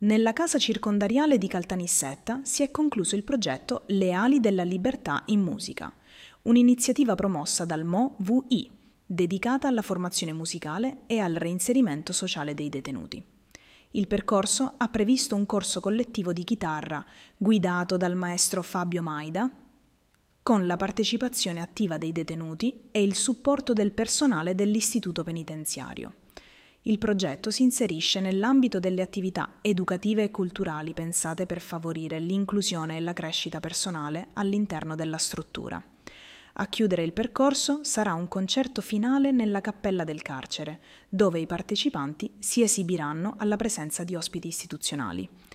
Nella casa circondariale di Caltanissetta si è concluso il progetto Le ali della libertà in musica, un'iniziativa promossa dal MOVI, dedicata alla formazione musicale e al reinserimento sociale dei detenuti. Il percorso ha previsto un corso collettivo di chitarra guidato dal maestro Fabio Maida, con la partecipazione attiva dei detenuti e il supporto del personale dell'istituto penitenziario. Il progetto si inserisce nell'ambito delle attività educative e culturali pensate per favorire l'inclusione e la crescita personale all'interno della struttura. A chiudere il percorso sarà un concerto finale nella cappella del carcere, dove i partecipanti si esibiranno alla presenza di ospiti istituzionali.